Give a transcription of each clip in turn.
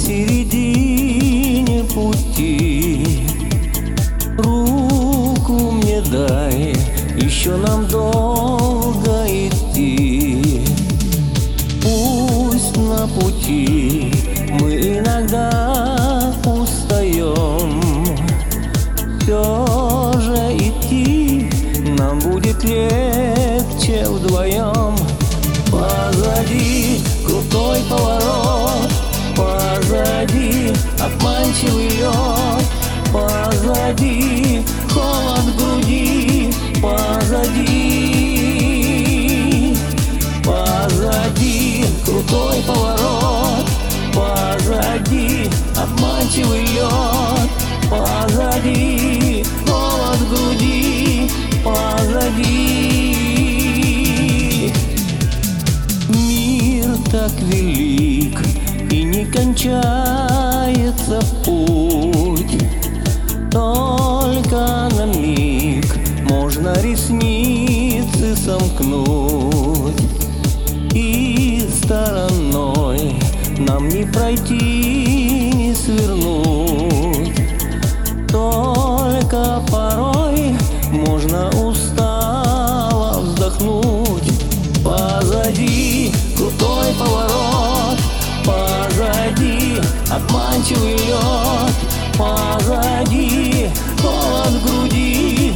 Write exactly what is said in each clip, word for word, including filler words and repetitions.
середине пути. Руку мне дай, еще нам долго идти. Пусть на пути мы иногда устаем, все же идти нам будет легче вдвоем. Позади крутой поворот, позади обманчивый лед, позади холод в груди, позади, позади крутой поворот, позади обманчивый лед, позади холод в груди, позади. Мир так велик, и не кончается путь. Только на миг можно ресницы сомкнуть, и стороной нам не пройти, не свернуть. Только порой можно устало вздохнуть. Позади крутой поворот, позади обманчивый лед, позади холод в груди,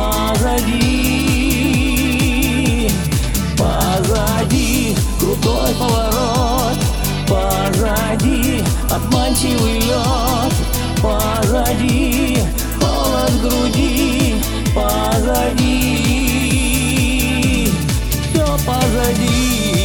позади, позади крутой поворот, позади обманчивый лед, позади холод в груди, позади, все позади.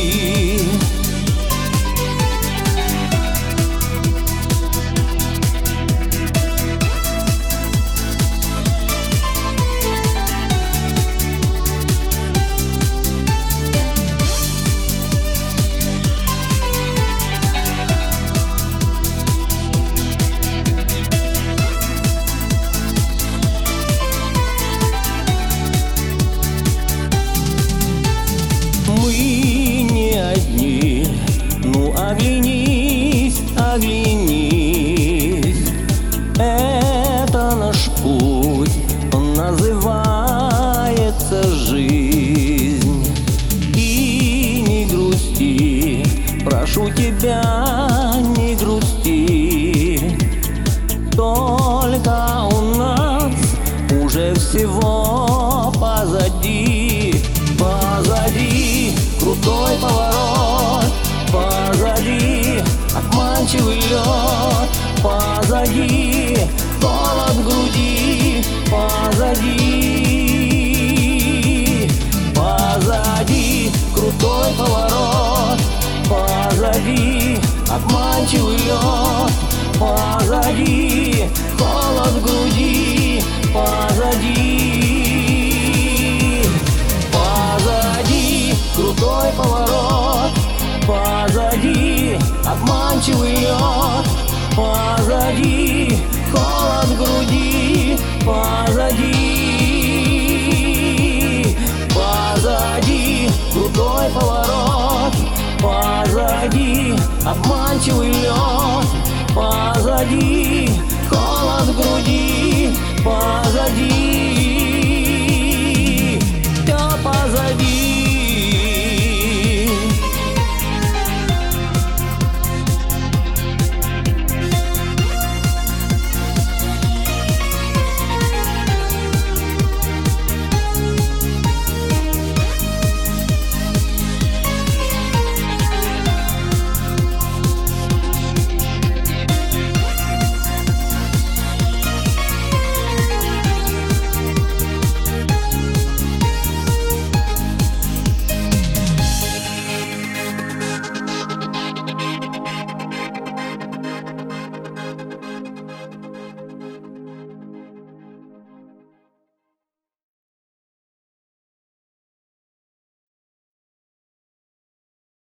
Оглянись, оглянись, это наш путь, он называется жизнь. И не грусти, прошу тебя, не грусти, только у нас уже всего позади. Позади крутой поворот, позади обманчивый лед, позади холод в груди, позади, позади крутой поворот, позади обманчивый лед, позади холод в груди, позади, позади крутой поворот, позади обманчивый лед, позади холод в груди, позади, позади крутой поворот, позади обманчивый лед, позади холод в груди, позади.